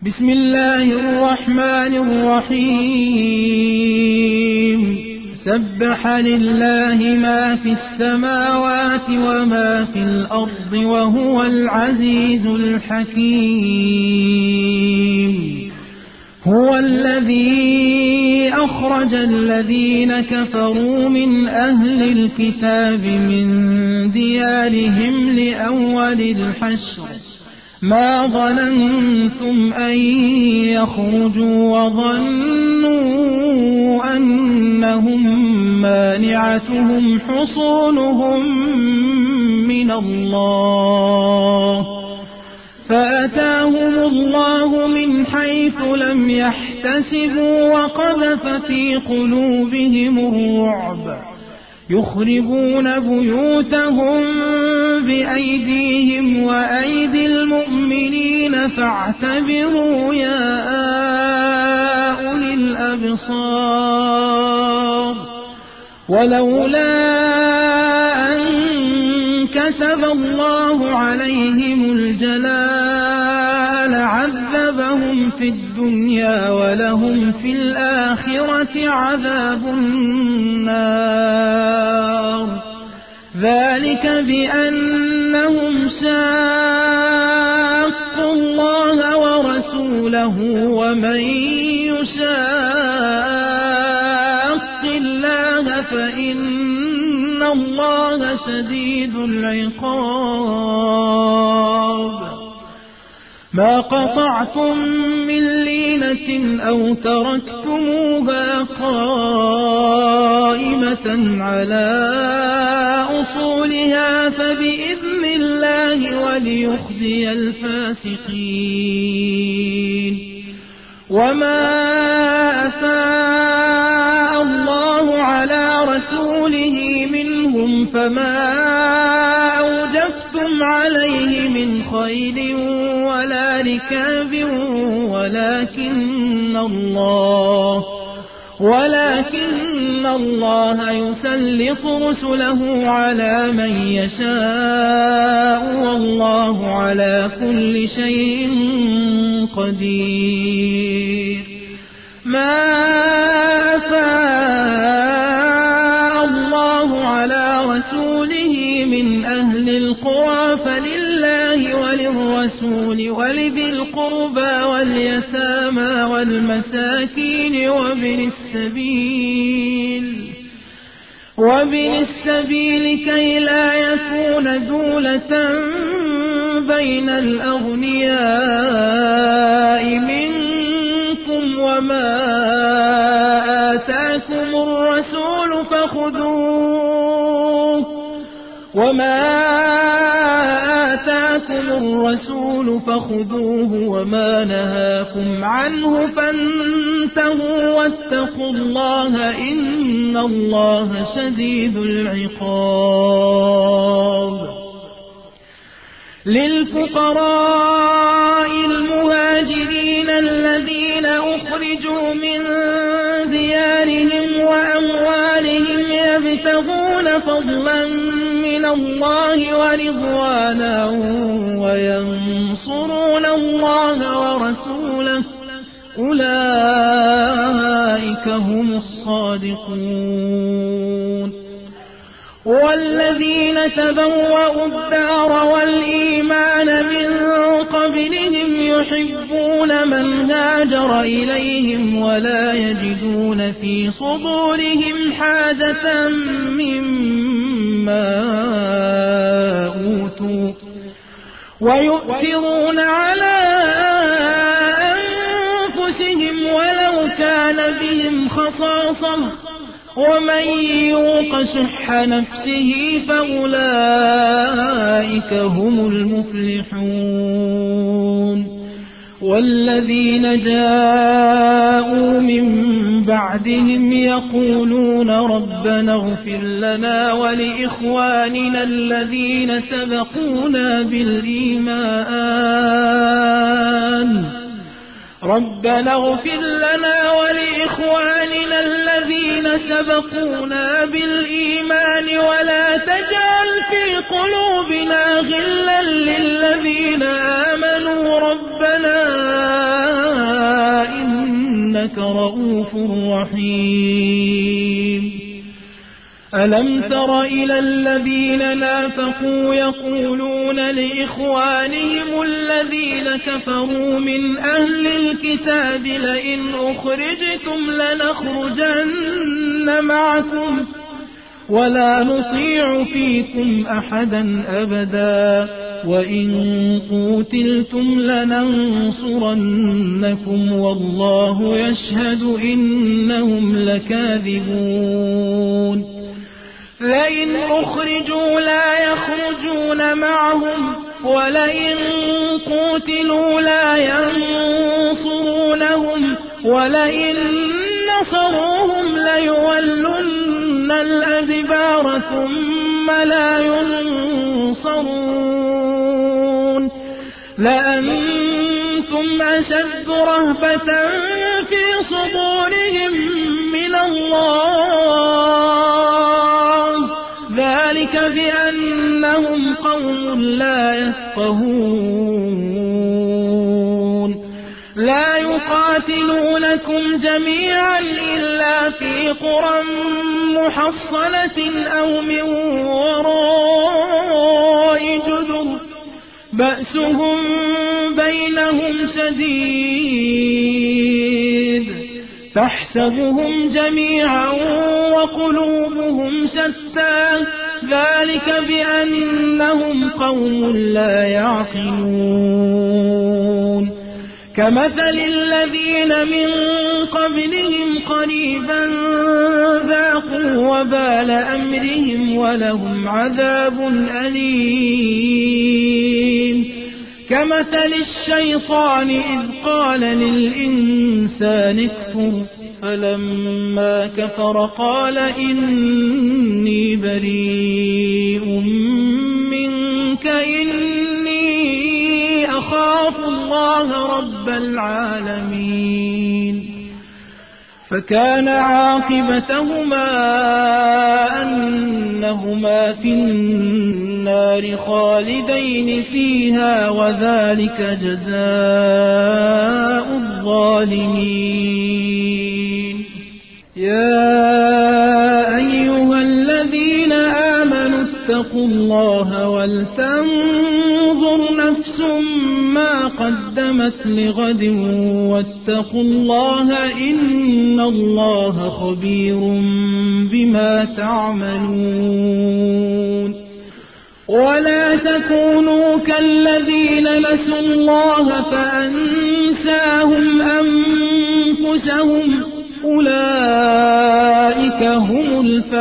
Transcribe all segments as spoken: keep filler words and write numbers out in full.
بسم الله الرحمن الرحيم سبح لله ما في السماوات وما في الأرض وهو العزيز الحكيم هو الذي أخرج الذين كفروا من أهل الكتاب من ديارهم لأول الحشر ما ظننتم أن يخرجوا وظنوا أنهم مانعتهم حصونهم من الله فأتاهم الله من حيث لم يحتسبوا وقذف في قلوبهم الرعب يخربون بيوتهم بأيديهم وأيدي المؤمنين فاعتبروا يا أولي الأبصار ولولا أن كتب الله عليهم الجلاء لعذبهم في الدنيا ولهم في الآخرة عذاب النار ذلك بأنهم شاقوا الله ورسوله ومن يشاق الله فإن الله شديد العقاب ما قطعتم من لينة أو تركتموها قائمة على أصولها فبإذن الله وليخزي الفاسقين وما أفاء الله على رسوله منهم فما أوجفتم عليه من خيل ولا ركاب ولكن الله ولكن الله يسلط رسله على من يشاء والله على كل شيء قدير ما أفاء الله على رسوله من أهل القرى فلله وللرسول ولذي القربى واليتامى والمساكين وابن السبيل وابن السبيل كي لا يكون دولة بين الأغنياء منكم وما آتاكم الرسول فخذوه وما آتاكم الرسول فخذوه وما نهاكم عنه فانتهوا واتقوا الله إن الله شديد العقاب للفقراء المهاجرين الذين أخرجوا من ديارهم وأموالهم يبتغون فضلا من الله ورضوانا وينصرون الله ورسوله أولئك هم الصادقون والذين تبوأوا الدار والإيمان من قبلهم يحبون من هاجر إليهم ولا يجدون في صدورهم حاجة مما أوتوا ويؤثرون على أنفسهم ولو كان بهم خصاصة ومن يوق شح نفسه فأولئك هم المفلحون والذين جاءوا من بعدهم يقولون ربنا اغفر لنا ولإخواننا الذين سبقونا بالإيمان ربنا اغفر لنا ولإخواننا الذين سبقونا بالإيمان ولا تجعل في قلوبنا غلا للذين آمنوا ربنا إنك رؤوف رحيم. ألم تر إلى الذين نافقوا يقولون لإخوانهم الذين كفروا من أهل الكتاب لئن أخرجتم لنخرجن معكم ولا نطيع فيكم أحدا أبدا وإن قوتلتم لننصرنكم والله يشهد إنهم لكاذبون. لئن أخرجوا لا يخرجون معهم ولئن قوتلوا لا ينصرونهم ولئن نصروهم ليولن الأدبار ثم لا ينصرون. لأنتم أشد رهبة في صدورهم من الله ذلك بأنهم قوم لا يفقهون. لا يقاتلونكم جميعا إلا في قرى محصنة أو من وراء جدر بأسهم بينهم شديد تحسبهم جميعا وقلوبهم شتى ذلك بأنهم قوم لا يعقلون. كمثل الذين من قبلهم قريبا ذاقوا وبال أمرهم ولهم عذاب أليم. كمثل الشيطان إذ قال للإنسان اكفر فلما كفر قال إني بريء منك إني أخاف الله رب العالمين. فكان عاقبتهما أنهما في النار خالدين فيها وذلك جزاء الظالمين. يا أيها الذين آمنوا اتقوا الله ولتنظر نفس ما قدمت لغد واتقوا الله إن الله خبير بما تعملون. ولا تكونوا كالذين نسوا الله فأنساهم أنفسهم أولئك هم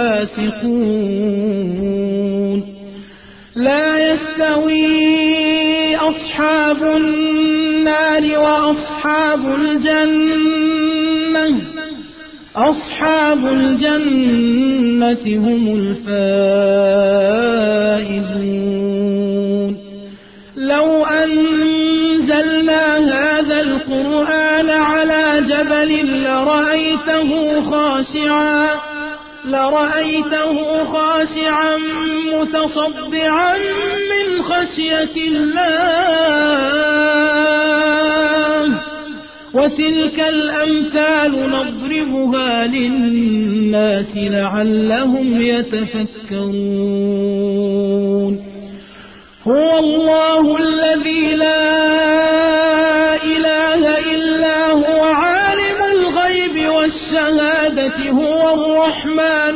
الفاسقون. لا يستوي أصحاب النار وأصحاب الجنة أصحاب الجنة هم الفائزون. لو أنزلنا هذا القرآن على جبل لرأيته خاشعا لرأيته خاشعا متصدعا من خشية الله. وتلك الأمثال نضربها للناس لعلهم يتفكرون. هو الله الذي لا إله إلا هو عالم الغيب والشهادة هو الرحمن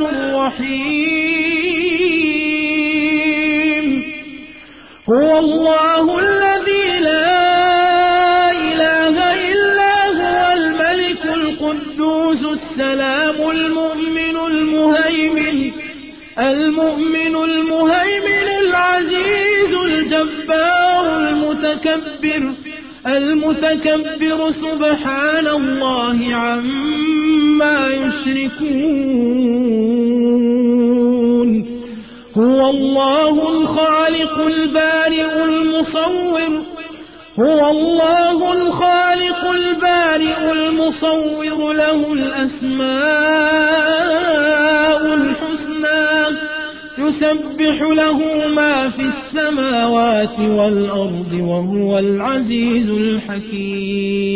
الرحيم. هو الله الذي لا إله إلا هو الملك القدوس السلام المؤمن المهيمن المؤمن المهيمن العزيز الجبار المتكبر المتكبر سبحان الله عما يشركون. هو الله الخالق البارئ المصور هو الله الخالق البارئ المصور له الأسماء الحسنى يسبح له ما في السماوات والأرض وهو العزيز الحكيم.